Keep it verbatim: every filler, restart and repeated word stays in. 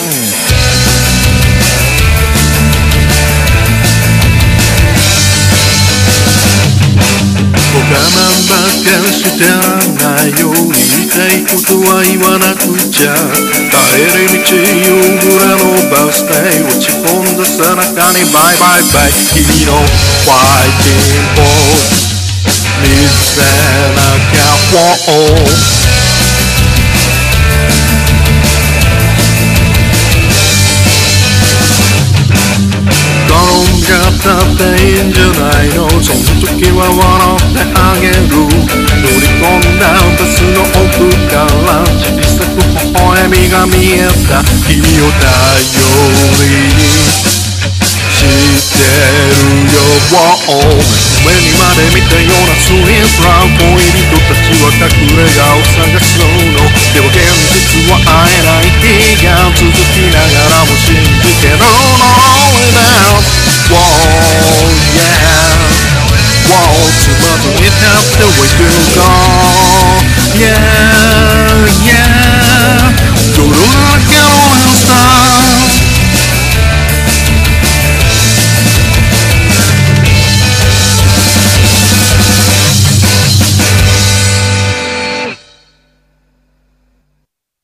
我慢ばっかしてらんないように言いたいことは言わなくちゃ帰り道夕暮れのバス停落ち込んだ背中にバイバイバイ君のファイティングポーズ見せなきゃウォーだっていいんじゃないのその時は笑ってあげる乗り込んだバスの奥から小さく微笑みが見えた君を頼りにしてるよ目にまで見たようなスイーツラブ恋人たちは隠れ家を探すのでも現実は会えない日が続きながらも信じてるのWhoa, yeah. Whoa, too much of it has to wait to go. Yeah, yeah.